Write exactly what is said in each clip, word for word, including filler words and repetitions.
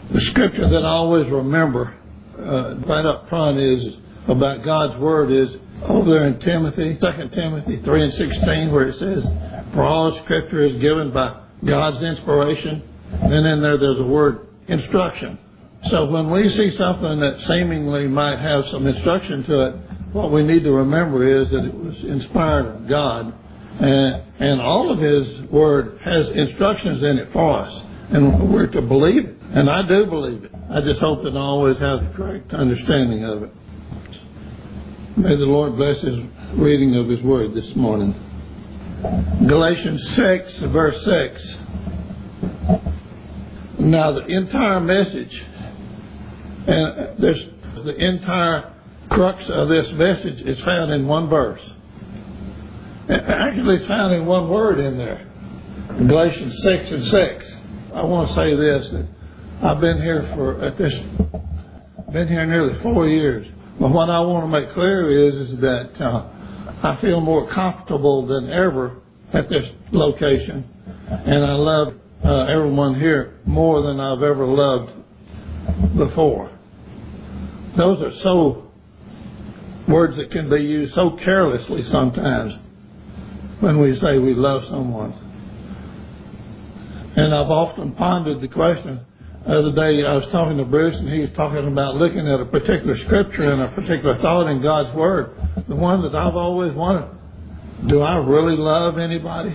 The scripture that I always remember uh, right up front is about God's Word is over there in Timothy, Second Timothy three and sixteen, where it says, "For all scripture is given by God's inspiration." And in there there's a word, instruction. So when we see something that seemingly might have some instruction to it, what we need to remember is that it was inspired of God. And, and all of His Word has instructions in it for us. And we're to believe it. And I do believe it. I just hope that I always have the correct understanding of it. May the Lord bless His reading of His Word this morning. Galatians six, verse six. Now the entire message, and there's the entire crux of this message is found in one verse. Actually, it's found in one word in there. Galatians six and six. I want to say this, that I've been here for, at this, been here nearly four years. But what I want to make clear is, is that uh, I feel more comfortable than ever at this location. And I love uh, everyone here more than I've ever loved before. Those are so words that can be used so carelessly sometimes when we say we love someone. And I've often pondered the question. The other day I was talking to Bruce, and he was talking about looking at a particular scripture and a particular thought in God's Word. The one that I've always wanted. Do I really love anybody?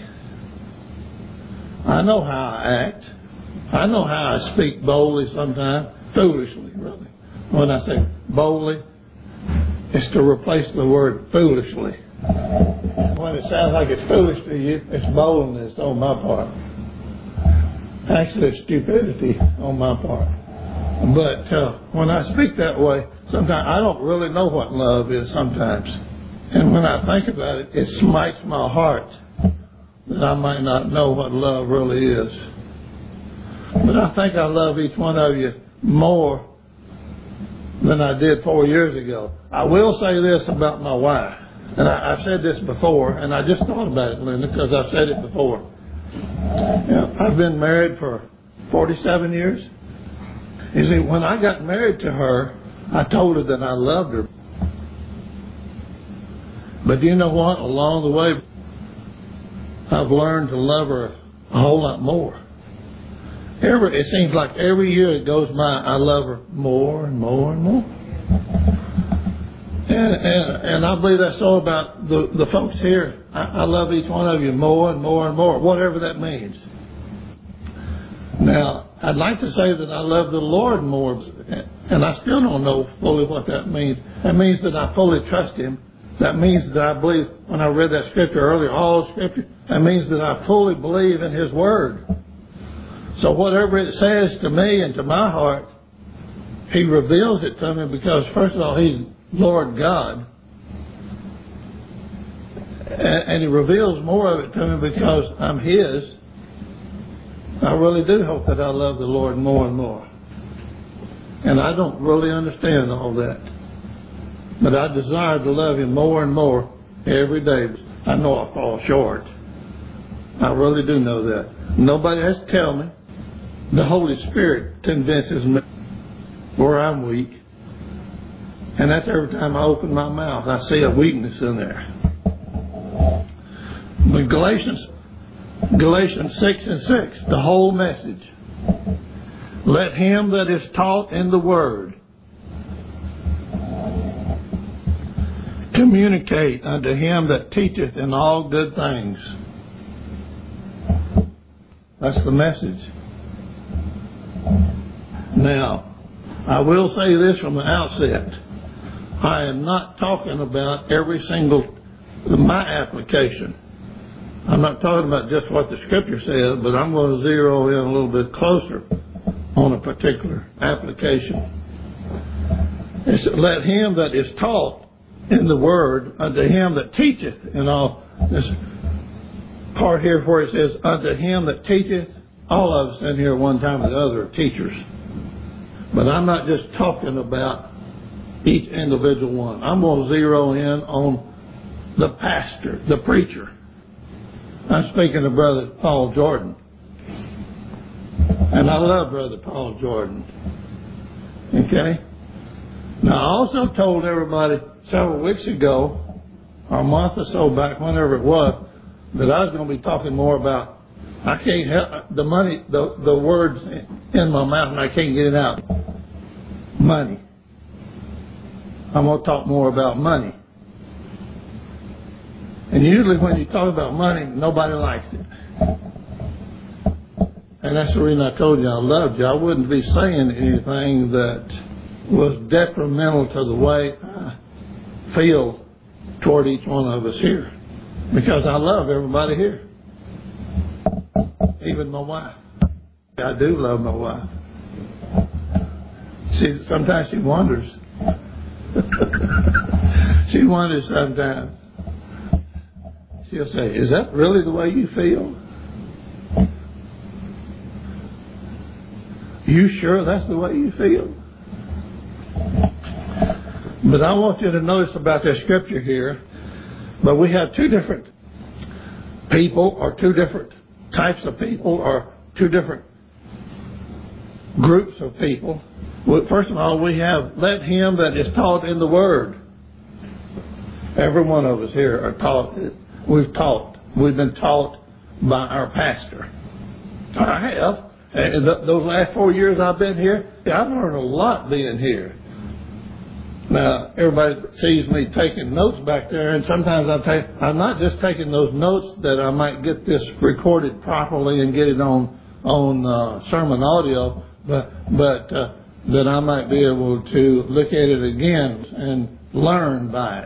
I know how I act. I know how I speak boldly sometimes. Foolishly, really. When I say boldly, it's to replace the word foolishly. When it sounds like it's foolish to you, it's boldness on my part. Actually, it's stupidity on my part. But uh, when I speak that way, sometimes I don't really know what love is sometimes. And when I think about it, it smites my heart that I might not know what love really is. But I think I love each one of you more than I did four years ago. I will say this about my wife. And I, I've said this before, and I just thought about it, Linda, because I've said it before. Yeah, I've been married for forty-seven years. You see, when I got married to her, I told her that I loved her. But do you know what? Along the way, I've learned to love her a whole lot more. Every, it seems like every year it goes by, I love her more and more and more. And, and, and I believe that's so about the, the folks here. I, I love each one of you more and more and more, whatever that means. Now, I'd like to say that I love the Lord more, and I still don't know fully what that means. That means that I fully trust Him. That means that I believe, when I read that scripture earlier, all scripture, that means that I fully believe in His Word. So whatever it says to me and to my heart, He reveals it to me because, first of all, He's Lord God. And He reveals more of it to me because I'm His. I really do hope that I love the Lord more and more. And I don't really understand all that. But I desire to love Him more and more every day. I know I fall short. I really do know that. Nobody has to tell me. The Holy Spirit convinces me where I'm weak. And that's every time I open my mouth, I see a weakness in there. But Galatians, Galatians six and six, the whole message. Let him that is taught in the Word communicate unto him that teacheth in all good things. That's the message. Now, I will say this from the outset. I am not talking about every single, my application. I'm not talking about just what the Scripture says, but I'm going to zero in a little bit closer on a particular application. It's let him that is taught in the Word unto him that teacheth in all. This part here where it says unto him that teacheth, all of us in here one time or the other are teachers. But I'm not just talking about each individual one. I'm going to zero in on the pastor, the preacher. I'm speaking of Brother Paul Jordan. And I love Brother Paul Jordan. Okay? Now, I also told everybody several weeks ago, or a month or so back, whenever it was, that I was going to be talking more about, I can't help, the money, the, the words in my mouth, and I can't get it out. Money. I'm going to talk more about money. And usually when you talk about money, nobody likes it. And that's the reason I told you I loved you. I wouldn't be saying anything that was detrimental to the way I feel toward each one of us here. Because I love everybody here. Even my wife. I do love my wife. She, sometimes she wonders. She wonders sometimes. She'll say, is that really the way you feel? You sure that's the way you feel? But I want you to notice about this scripture here. But we have two different people, or two different types of people, or two different groups of people. Well, first of all, we have, let him that is taught in the Word. Every one of us here are taught. We've taught. We've been taught by our pastor. I have. And th- those last four years I've been here, I've learned a lot being here. Now, everybody sees me taking notes back there, and sometimes I take, I'm not just taking those notes that I might get this recorded properly and get it on on uh, sermon audio, but but uh, that I might be able to look at it again and learn by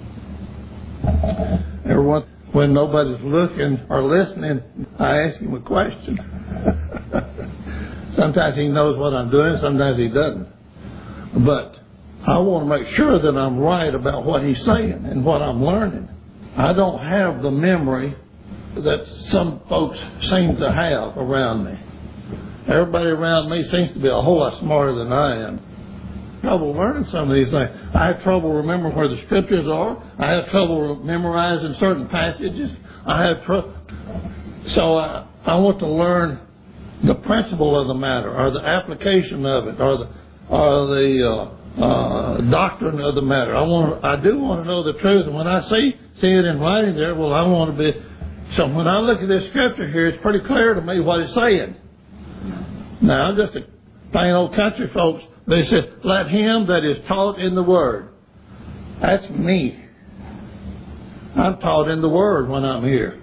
it. Everyone, when nobody's looking or listening, I ask him a question. Sometimes he knows what I'm doing, sometimes he doesn't. But I want to make sure that I'm right about what he's saying and what I'm learning. I don't have the memory that some folks seem to have around me. Everybody around me seems to be a whole lot smarter than I am. Trouble learning some of these things. I have trouble remembering where the scriptures are. I have trouble memorizing certain passages. I have trouble. So I, I want to learn the principle of the matter, or the application of it, or the or the uh, uh, doctrine of the matter. I want. I do want to know the truth, and when I see see it in writing there, well, I want to be. So when I look at this scripture here, it's pretty clear to me what it's saying. Now, I'm just a plain old country folks. They said, let him that is taught in the Word. That's me. I'm taught in the Word when I'm here.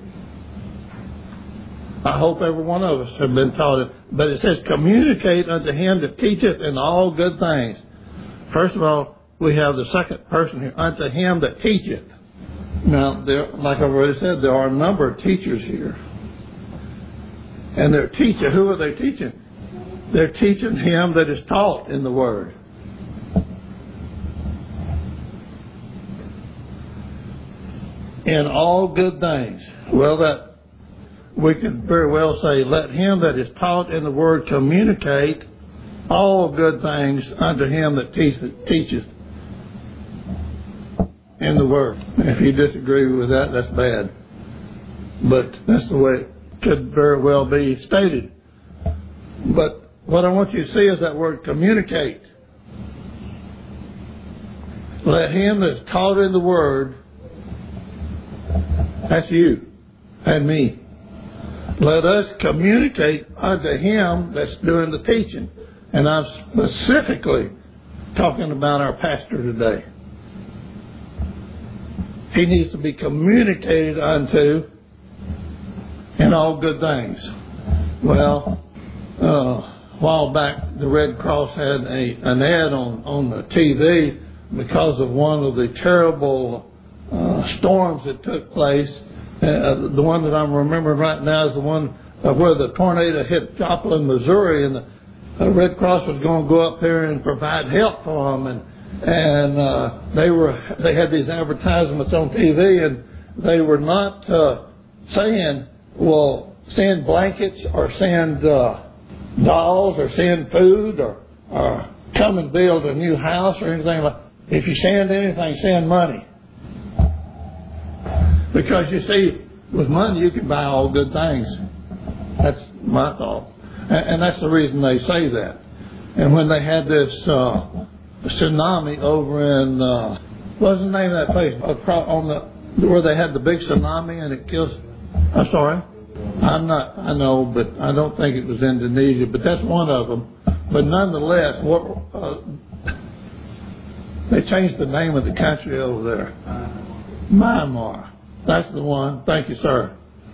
I hope every one of us have been taught it. But it says, communicate unto him that teacheth in all good things. First of all, we have the second person here, unto him that teacheth. Now, there, like I've already said, there are a number of teachers here. And they're teaching. Who are they teaching? They're teaching him that is taught in the Word. In all good things. Well, that we could very well say, let him that is taught in the Word communicate all good things unto him that teacheth in the Word. If you disagree with that, that's bad. But that's the way it could very well be stated. But what I want you to see is that word communicate. Let him that's taught in the Word, that's you and me. Let us communicate unto him that's doing the teaching. And I'm specifically talking about our pastor today. He needs to be communicated unto in all good things. Well, uh, a while back, the Red Cross had a an ad on, on the T V because of one of the terrible uh, storms that took place. Uh, the one that I'm remembering right now is the one uh, where the tornado hit Joplin, Missouri, and the uh, Red Cross was going to go up there and provide help for them. And and uh, they were they had these advertisements on T V, and they were not uh, saying, well, send blankets or send uh, dolls or send food or, or come and build a new house or anything like that. If you send anything, send money. Because you see, with money you can buy all good things. That's my thought. And, and that's the reason they say that. And when they had this uh, tsunami over in, uh, what's the name of that place? Across on the, where they had the big tsunami and it kills, I'm sorry? I'm not, I know, but I don't think it was Indonesia, but that's one of them. But nonetheless, what, uh, they changed the name of the country over there. Myanmar. That's the one. Thank you, sir.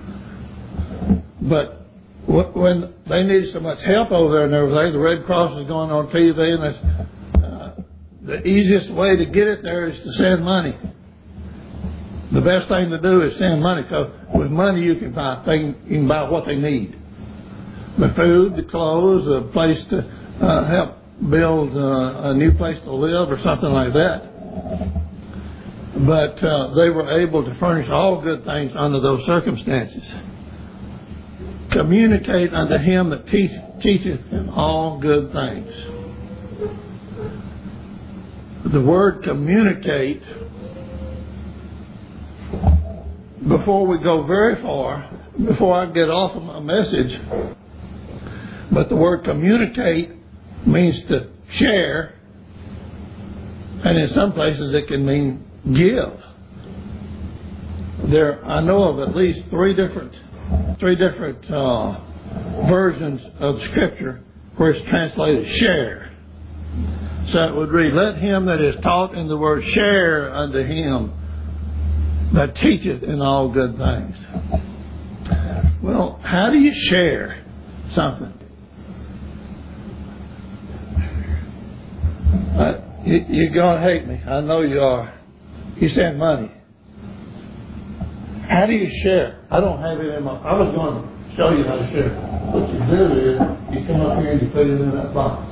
But when they needed so much help over there and everything, the Red Cross is going on T V, and that's, uh, the easiest way to get it there is to send money. The best thing to do is send money, because with money you can buy things, you can buy what they need: the food, the clothes, a place to uh, help build uh, a new place to live, or something like that. But uh, they were able to furnish all good things under those circumstances. Communicate unto him that teach, teacheth in all good things. The word communicate, before we go very far, before I get off of my message, but the word communicate means to share, and in some places it can mean give. There, I know of at least three different, three different uh, versions of Scripture where it's translated share. So it would read, "Let him that is taught in the word share unto him that teacheth in all good things." Well, how do you share something? Uh, you, you're going to hate me. I know you are. You send money. How do you share? I don't have it in my... I was going to show you how to share. What you do is, you come up here and you put it in that box.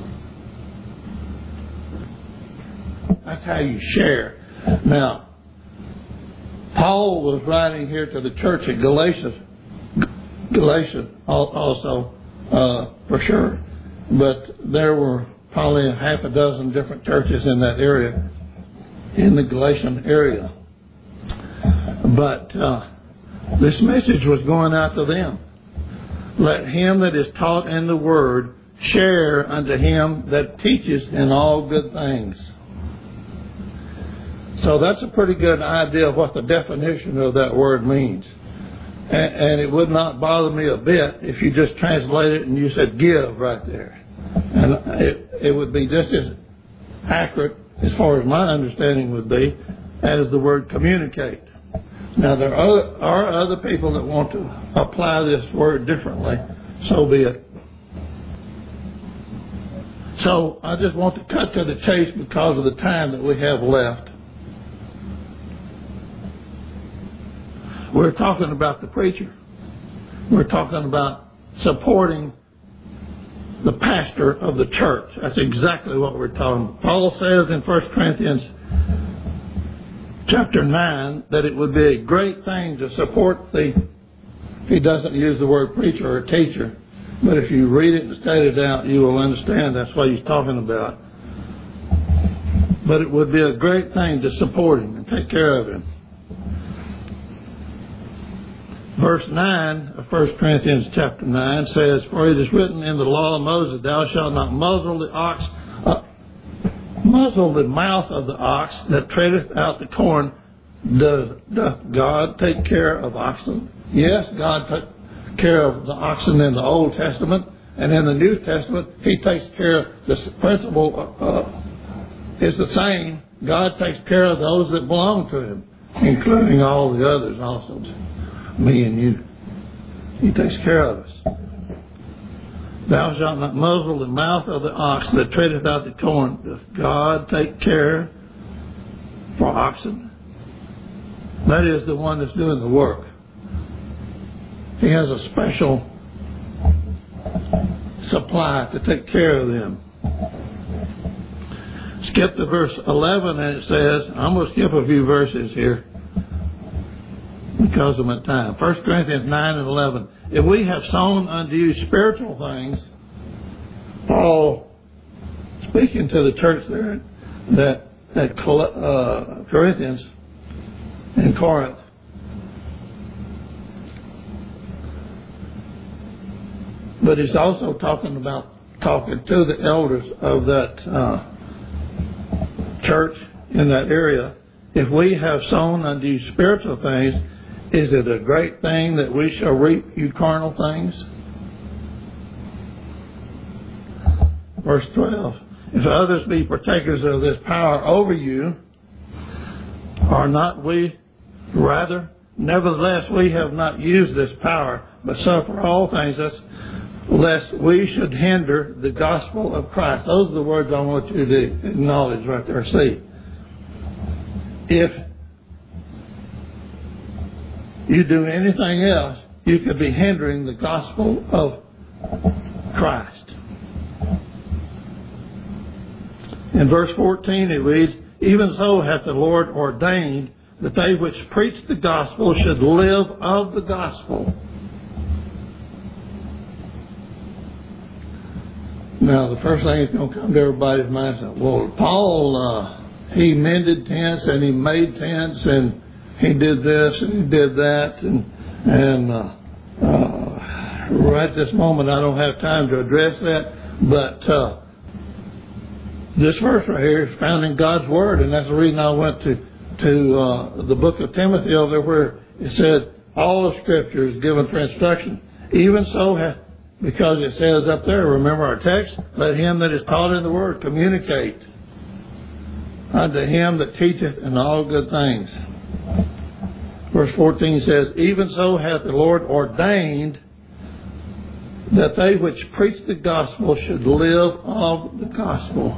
That's how you share. Now, Paul was writing here to the church at Galatia, Galatia also, uh, for sure. But there were probably a half a dozen different churches in that area, in the Galatian area. But uh, this message was going out to them. Let him that is taught in the word share unto him that teaches in all good things. So that's a pretty good idea of what the definition of that word means. And, and it would not bother me a bit if you just translate it and you said give right there. And it, it would be just as accurate, as far as my understanding would be, as the word communicate. Now, there are, are other people that want to apply this word differently. So be it. So I just want to cut to the chase because of the time that we have left. We're talking about the preacher. We're talking about supporting the pastor of the church. That's exactly what we're talking about. Paul says in First Corinthians chapter nine that it would be a great thing to support the, he doesn't use the word preacher or teacher, but if you read it and study it out, you will understand that's what he's talking about. But it would be a great thing to support him and take care of him. Verse nine of First Corinthians chapter nine says, "For it is written in the law of Moses, thou shalt not muzzle the ox, uh, muzzle the mouth of the ox that treadeth out the corn. Doth, doth God take care of oxen?" Yes, God took care of the oxen in the Old Testament, and in the New Testament, He takes care of the principle. Uh, is the same. God takes care of those that belong to Him, including all the others also. Me and you. He takes care of us. "Thou shalt not muzzle the mouth of the ox that treadeth out the corn." Does God take care for oxen? That is the one that's doing the work. He has a special supply to take care of them. Skip to verse eleven and it says, I'm going to skip a few verses here because of my time. First Corinthians nine and eleven. "If we have sown unto you spiritual things," Paul, speaking to the church there, that at uh, Corinthians, in Corinth, but he's also talking about talking to the elders of that uh, church in that area. If we have sown unto you spiritual things, is it a great thing that we shall reap you carnal things? Verse twelve. If others be partakers of this power over you, are not we rather? Nevertheless, we have not used this power, but suffer all things, that's, lest we should hinder the gospel of Christ. Those are the words I want you to acknowledge right there. See, if you do anything else, you could be hindering the gospel of Christ. In verse fourteen it reads, even so hath the Lord ordained that they which preach the gospel should live of the gospel. Now, the first thing that's going to come to everybody's mind is, well, Paul, uh, he mended tents and he made tents and he did this and he did that. And, and uh, uh, right this moment, I don't have time to address that. But uh, this verse right here is found in God's Word, and that's the reason I went to to uh, the book of Timothy over there, where it said all the Scripture is given for instruction. Even so, because it says up there, remember our text, let him that is taught in the Word communicate unto him that teacheth in all good things. Verse fourteen says, even so hath the Lord ordained that they which preach the gospel should live of the gospel.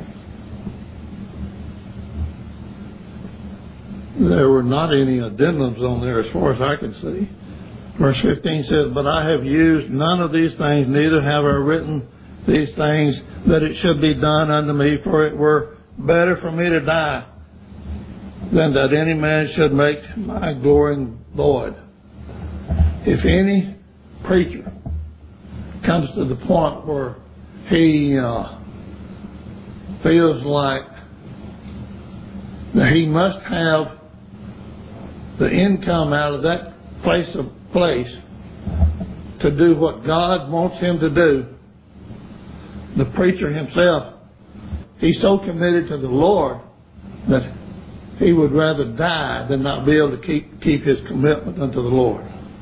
There were not any addendums on there as far as I can see. Verse fifteen says, but I have used none of these things, neither have I written these things, that it should be done unto me, for it were better for me to die than that any man should make my glory void. If any preacher comes to the point where he uh, feels like that he must have the income out of that place of place to do what God wants him to do, the preacher himself, he's so committed to the Lord that he would rather die than not be able to keep keep his commitment unto the Lord.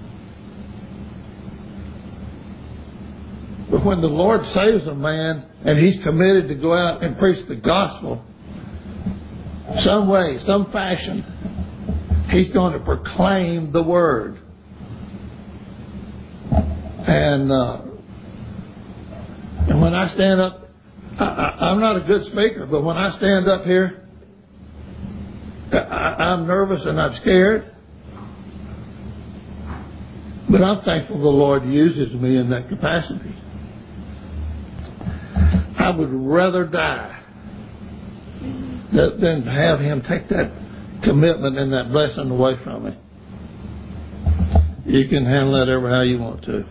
But when the Lord saves a man and he's committed to go out and preach the gospel, some way, some fashion, he's going to proclaim the word. And uh, and when I stand up, I, I, I'm not a good speaker, but when I stand up here, I, I'm nervous and I'm scared. But I'm thankful the Lord uses me in that capacity. I would rather die than to have Him take that commitment and that blessing away from me. You can handle that ever how you want to.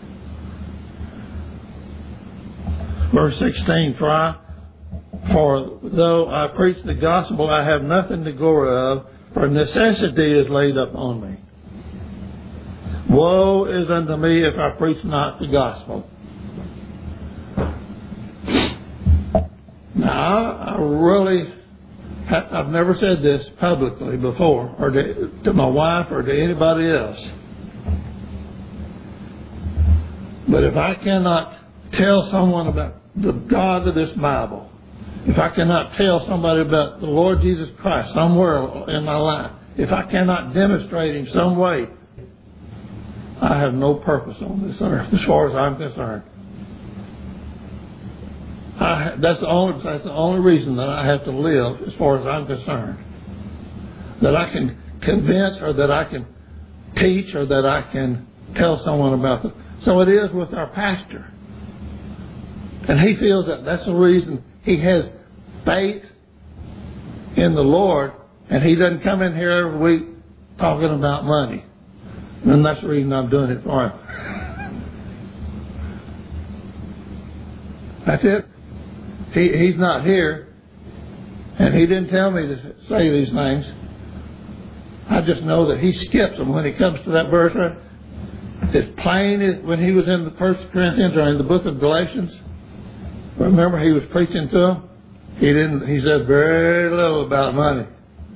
Verse sixteen, for I, for though I preach the gospel, I have nothing to glory of, for necessity is laid up on me. Woe is unto me if I preach not the gospel. Now, I really, I've never said this publicly before, or to, to my wife or to anybody else. But if I cannot tell someone about the God of this Bible, if I cannot tell somebody about the Lord Jesus Christ somewhere in my life, if I cannot demonstrate Him some way, I have no purpose on this earth as far as I'm concerned. I, that's the only that's the only reason that I have to live as far as I'm concerned. That I can convince, or that I can teach, or that I can tell someone about it. So it is with our pastor. And he feels that that's the reason he has faith in the Lord, and he doesn't come in here every week talking about money. And that's the reason I'm doing it for him. That's it. He, he's not here, and he didn't tell me to say these things. I just know that he skips them when he comes to that verse. as plain as when he was in the First Corinthians or in the book of Galatians. Remember, he was preaching to them. He didn't. He said very little about money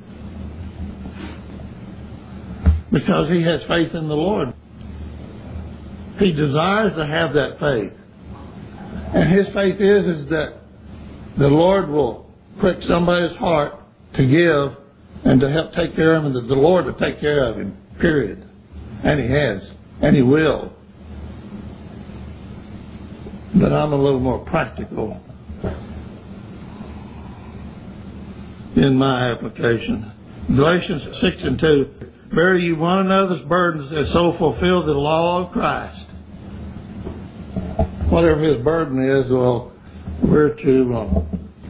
because he has faith in the Lord. He desires to have that faith, and his faith is is that the Lord will prick somebody's heart to give and to help take care of him, and that the Lord will take care of him. Period. And he has, and he will. But I'm a little more practical in my application. Galatians six and two. Bear you one another's burdens and so fulfill the law of Christ. Whatever his burden is, well, we're to uh,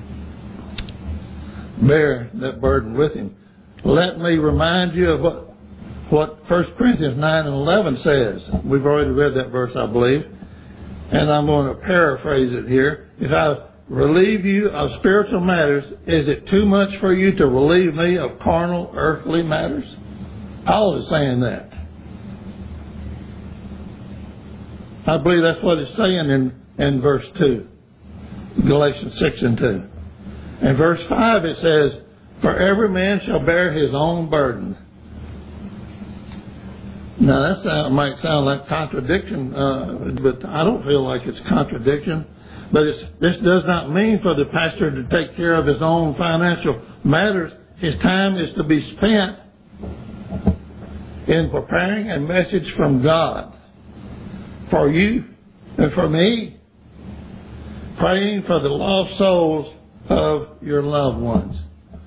bear that burden with him. Let me remind you of what, what First Corinthians nine and eleven says. We've already read that verse, I believe. And I'm going to paraphrase it here. If I relieve you of spiritual matters, is it too much for you to relieve me of carnal, earthly matters? Paul is saying that. I believe that's what it's saying in, in verse two. Galatians six and two. In verse five it says, for every man shall bear his own burden. Now that sound, might sound like contradiction, uh, but I don't feel like it's contradiction. But it's, this does not mean for the pastor to take care of his own financial matters. His time is to be spent in preparing a message from God for you and for me, praying for the lost souls of your loved ones.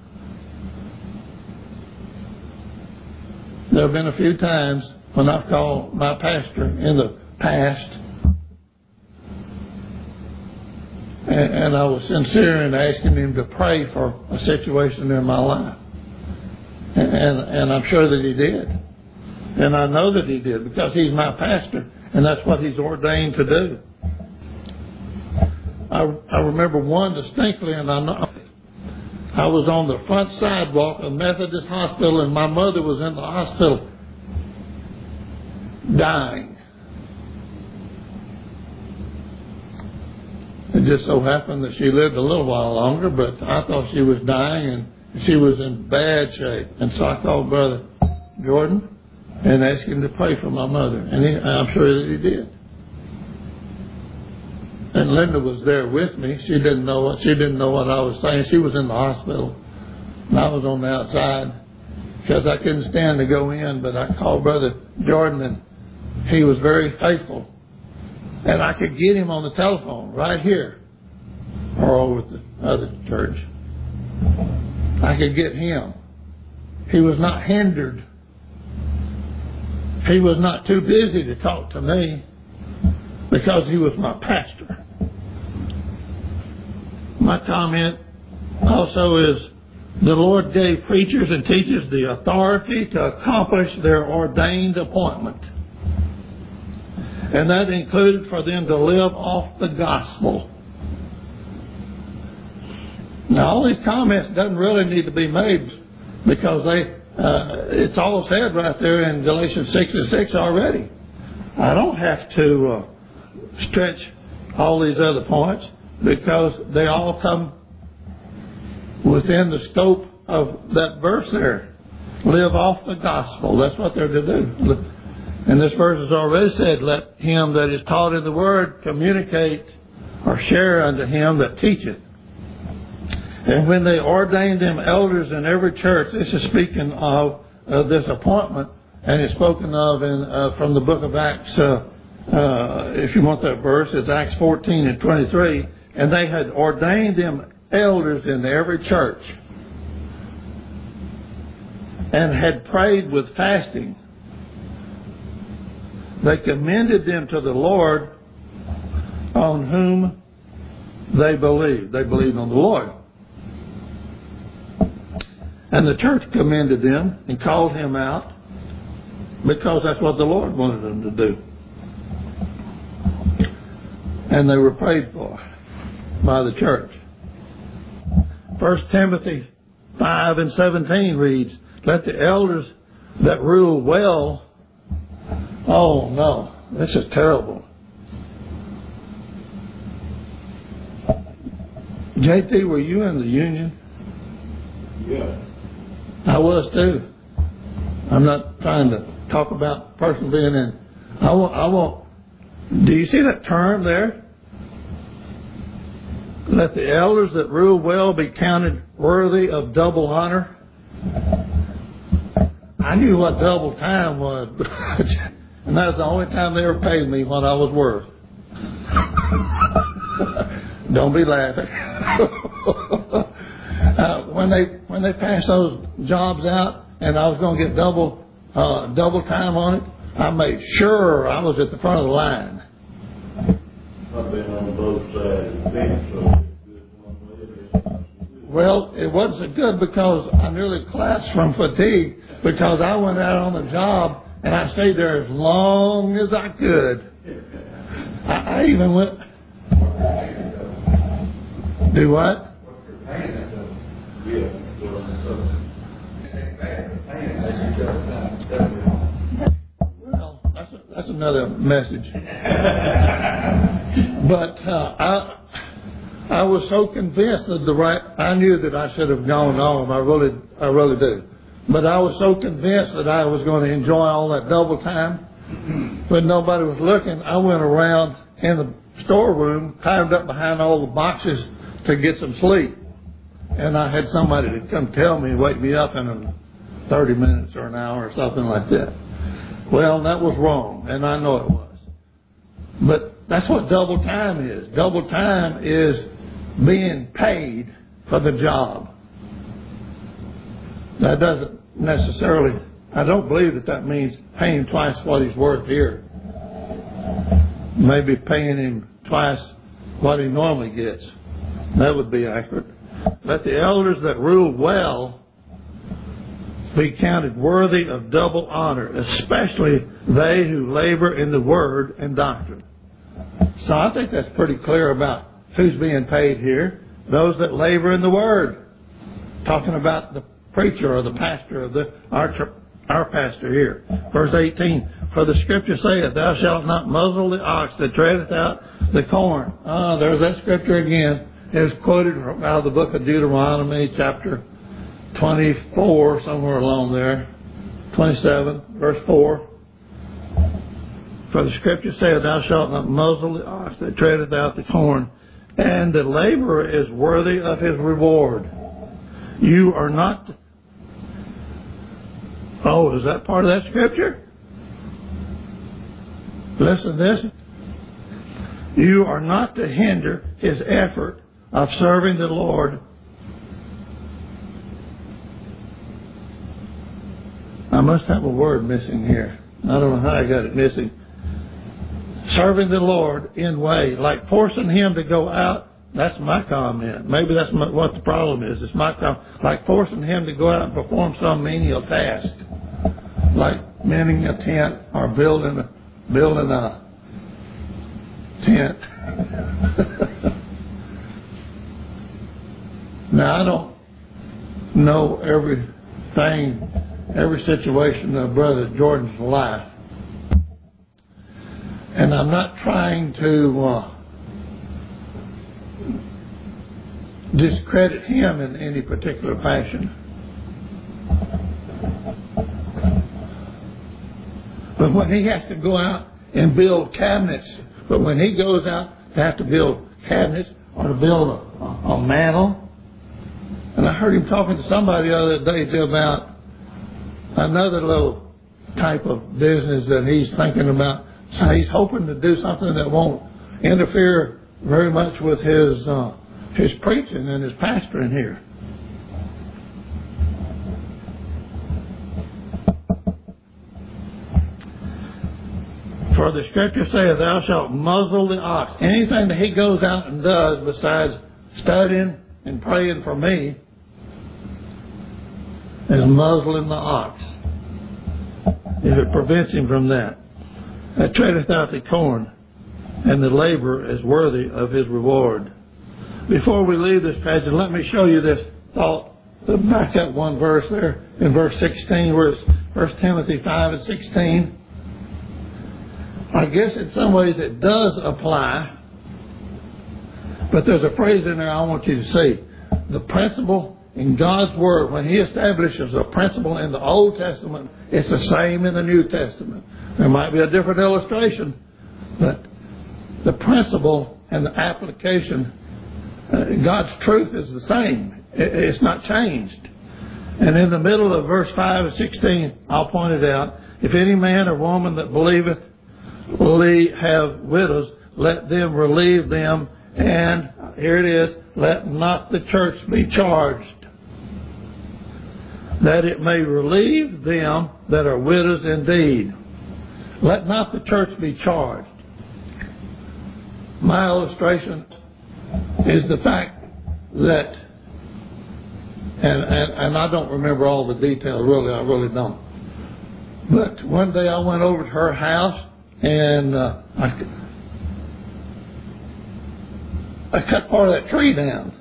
There have been a few times when I've called my pastor in the past, and, and I was sincere in asking him to pray for a situation in my life. And, and, and I'm sure that he did. And I know that he did because he's my pastor, and that's what he's ordained to do. I, I remember one distinctly, and I know I was on the front sidewalk of Methodist Hospital, and my mother was in the hospital dying. It just so happened that she lived a little while longer, but I thought she was dying, and she was in bad shape. And so I called Brother Jordan and asked him to pray for my mother, and he, I'm sure that he did. And Linda was there with me. She didn't know what she didn't know what I was saying. She was in the hospital, and I was on the outside because I couldn't stand to go in. But I called Brother Jordan, and he was very faithful, and I could get him on the telephone right here or over at the other church. I could get him. He was not hindered. He was not too busy to talk to me because he was my pastor. My comment also is the Lord gave preachers and teachers the authority to accomplish their ordained appointment. And that included for them to live off the gospel. Now, all these comments doesn't really need to be made because they uh, it's all said right there in Galatians six and six already. I don't have to uh, stretch all these other points because they all come within the scope of that verse there. Live off the gospel. That's what they're to do. And this verse has already said, let him that is taught in the word communicate or share unto him that teacheth. And when they ordained them elders in every church, this is speaking of uh, this appointment, and it's spoken of in uh, from the book of Acts. Uh, uh, if you want that verse, it's Acts fourteen and twenty-three. And they had ordained them elders in every church, and had prayed with fasting. They commended them to the Lord, on whom they believed. They believed on the Lord. And the church commended them and called him out because that's what the Lord wanted them to do. And they were prayed for by the church. First Timothy five and seventeen reads, let the elders that rule well Oh, no. This is terrible. J T, were you in the union? Yeah. I was too. I'm not trying to talk about the person being in. I want, I want, do you see that term there? Let the elders that rule well be counted worthy of double honor. I knew what double time was, and that's the only time they ever paid me what I was worth. Don't be laughing. uh, when they when they passed those jobs out, and I was going to get double uh, double time on it, I made sure I was at the front of the line. I've been on both sides of the fence, so it's good one way, it's not so good. Well, it wasn't so good because I nearly collapsed from fatigue because I went out on the job and I stayed there as long as I could. I, I even went. Do what? Well, that's a, that's another message. But uh, I I was so convinced that the right. I knew that I should have gone home. I really I really do. But I was so convinced that I was going to enjoy all that double time. When nobody was looking, I went around in the storeroom, climbed up behind all the boxes to get some sleep. And I had somebody to come tell me, wake me up in thirty minutes or an hour or something like that. Well, that was wrong, and I know it was. But that's what double time is. Double time is being paid for the job. That doesn't necessarily, I don't believe that that means paying twice what he's worth here. Maybe paying him twice what he normally gets. That would be accurate. Let the elders that rule well be counted worthy of double honor, especially they who labor in the word and doctrine. So I think that's pretty clear about who's being paid here. Those that labor in the word. Talking about the preacher or the pastor of the our, our pastor here. Verse eighteen, for the scripture saith, thou shalt not muzzle the ox that treadeth out the corn. Ah, there's that scripture again. It was quoted from out of the book of Deuteronomy, chapter twenty-four, somewhere along there. twenty-seven, verse four. For the scripture saith, thou shalt not muzzle the ox that treadeth out the corn, and the laborer is worthy of his reward. You are not... Oh, is that part of that scripture? Listen to this. You are not to hinder his effort of serving the Lord. I must have a word missing here. I don't know how I got it missing. Serving the Lord in way, like forcing him to go out. That's my comment. Maybe that's my, what the problem is. It's my comment. Like forcing him to go out and perform some menial task, like mending a tent or building a, building a tent. Now I don't know everything, every situation of Brother Jordan's life. And I'm not trying to uh, discredit him in any particular fashion. But when he has to go out and build cabinets, but when he goes out to have to build cabinets or to build a, a, a mantle, and I heard him talking to somebody the other day too about another little type of business that he's thinking about. So he's hoping to do something that won't interfere very much with his uh, his preaching and his pastoring here. For the scripture saith, thou shalt muzzle the ox. Anything that he goes out and does besides studying and praying for me is muzzling the ox. If it prevents him from that. That treadeth out the corn, and the laborer is worthy of his reward. Before we leave this passage, let me show you this thought. Back up one verse there in verse sixteen, where it's First Timothy five and sixteen. I guess in some ways it does apply, but there's a phrase in there I want you to see. The principle in God's Word, when He establishes a principle in the Old Testament, it's the same in the New Testament. There might be a different illustration, but the principle and the application, uh, God's truth is the same. It, it's not changed. And in the middle of verse five and sixteen, I'll point it out. If any man or woman that believeth have widows, let them relieve them. And here it is, let not the church be charged, that it may relieve them that are widows indeed. Let not the church be charged. My illustration is the fact that, and, and, and I don't remember all the details, really, I really don't. But one day I went over to her house and uh, I, I cut part of that tree down.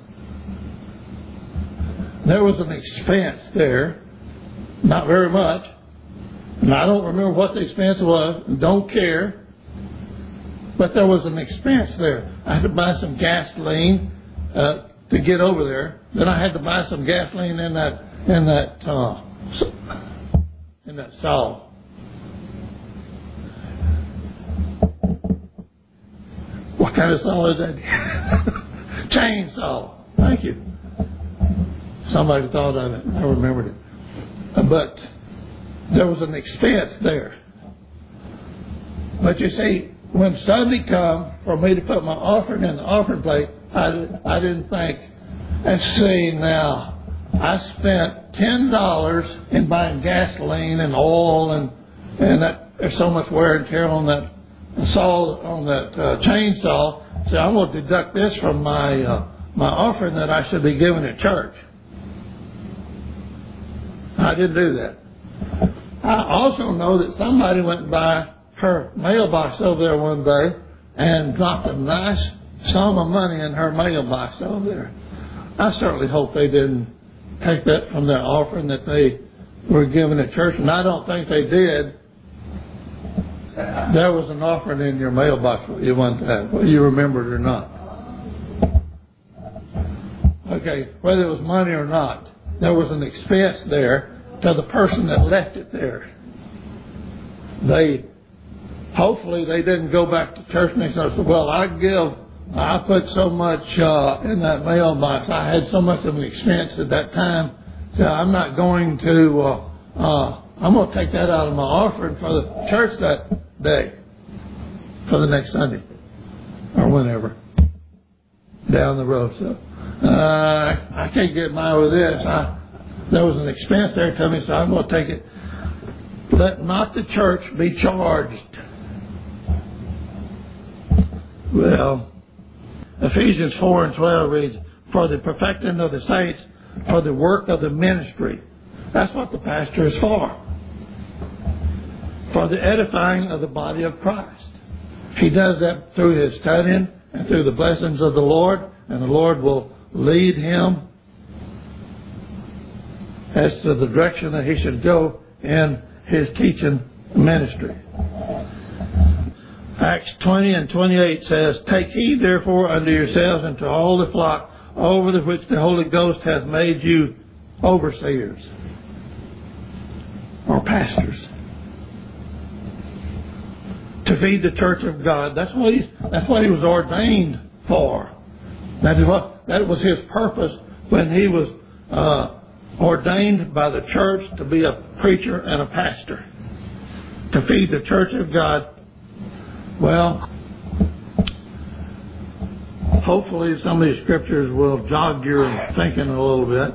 There was an expense there, not very much, and I don't remember what the expense was, don't care, but there was an expense there. I had to buy some gasoline uh, to get over there. Then I had to buy some gasoline in that in that uh, in that saw. What kind of saw is that? Chainsaw. Thank you. Somebody thought of it. I remembered it. But there was an expense there. But you see, when Sunday come for me to put my offering in the offering plate, I, I didn't think, let's see now, I spent ten dollars in buying gasoline and oil, and and that there's so much wear and tear on that saw, on that uh, chainsaw. So I'm going to deduct this from my uh, my offering that I should be giving at church. I didn't do that. I also know that somebody went by her mailbox over there one day and dropped a nice sum of money in her mailbox over there. I certainly hope they didn't take that from their offering that they were giving at church, and I don't think they did. There was an offering in your mailbox at one time, whether you remember it or not. Okay, whether it was money or not, there was an expense there to the person that left it there. They, hopefully they didn't go back to church next day and say, well, I give, I put so much uh, in that mailbox. I had so much of an expense at that time, so I'm not going to, uh, uh, I'm going to take that out of my offering for the church that day, for the next Sunday, or whenever, down the road. So uh, I can't get by with this. I, there was an expense there to me, so I'm going to take it. Let not the church be charged. Well, Ephesians four and twelve reads, for the perfecting of the saints, for the work of the ministry. That's what the pastor is for. For the edifying of the body of Christ. He does that through his studying and through the blessings of the Lord, and the Lord will lead him as to the direction that he should go in his teaching ministry. Acts twenty and twenty-eight says, take heed therefore unto yourselves and to all the flock over the which the Holy Ghost hath made you overseers or pastors, to feed the church of God. That's what he, that's what he was ordained for. That is what that was his purpose when he was uh, ordained by the church to be a preacher and a pastor, to feed the church of God. Well, hopefully some of these scriptures will jog your thinking a little bit.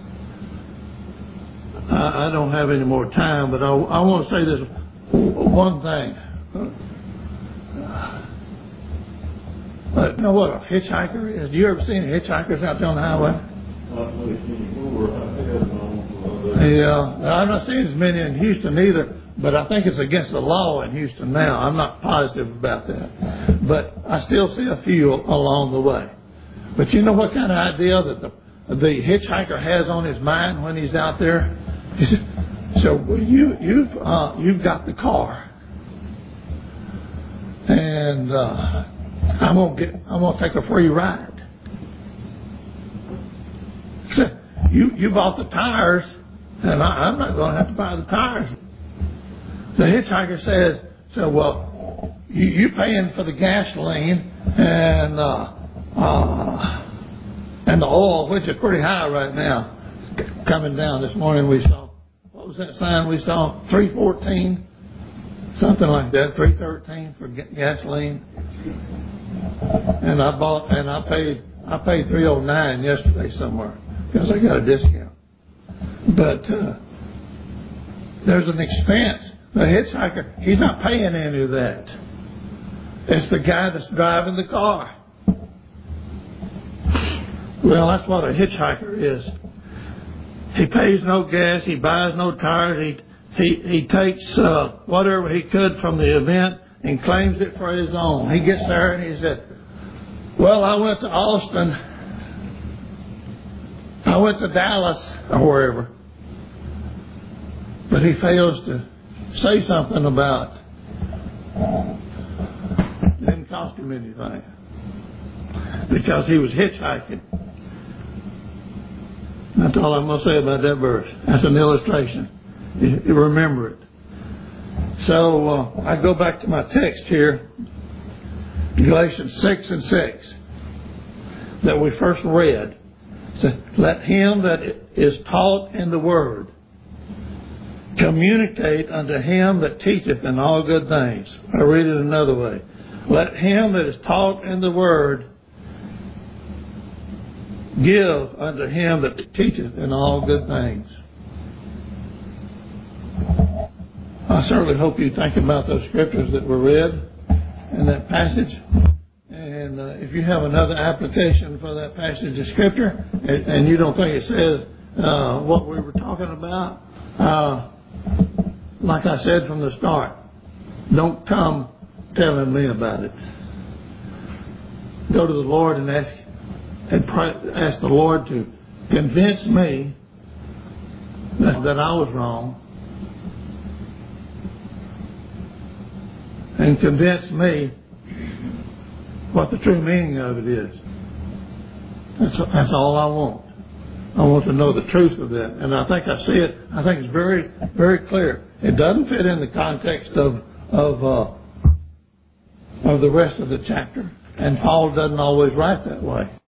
I, I don't have any more time, but I, I want to say this one thing. Uh, you know what a hitchhiker is? Do you ever see any hitchhikers out there on the highway? Yeah, I'm not seeing as many in Houston either, but I think it's against the law in Houston now. I'm not positive about that. But I still see a few along the way. But you know what kind of idea that the, the hitchhiker has on his mind when he's out there? He said, so well, you, you've, uh, you've got the car. and uh, I'm gonna get, I'm gonna take a free ride. So you you bought the tires, and I, I'm not gonna have to buy the tires. The hitchhiker says, so well, you you paying for the gasoline and uh, uh, and the oil, which is pretty high right now. Coming down this morning, we saw, what was that sign we saw? three fourteen, something like that, three thirteen for gasoline. And I bought, and I paid, I paid three oh nine yesterday somewhere because I got a discount. But uh, there's an expense. The hitchhiker, he's not paying any of that. It's the guy that's driving the car. Well, that's what a hitchhiker is. He pays no gas. He buys no tires. He he he takes uh, whatever he could from the event and claims it for his own. He gets there and he said, "Well, I went to Austin. I went to Dallas or wherever," but he fails to say something about it didn't cost him anything because he was hitchhiking. That's all I'm going to say about that verse. That's an illustration. You, you remember it. So uh, I go back to my text here, Galatians six and six, that we first read. It says, "Let him that is taught in the word communicate unto him that teacheth in all good things." I read it another way. Let him that is taught in the word give unto him that teacheth in all good things. I certainly hope you think about those scriptures that were read in that passage. And uh, if you have another application for that passage of scripture, and, and you don't think it says uh, what we were talking about, uh, like I said from the start, don't come telling me about it. Go to the Lord and ask and pray, ask the Lord to convince me that, that I was wrong, and convince me what the true meaning of it is. That's, that's all I want. I want to know the truth of that. And I think I see it. I think it's very, very clear. It doesn't fit in the context of of uh, of the rest of the chapter. And Paul doesn't always write that way.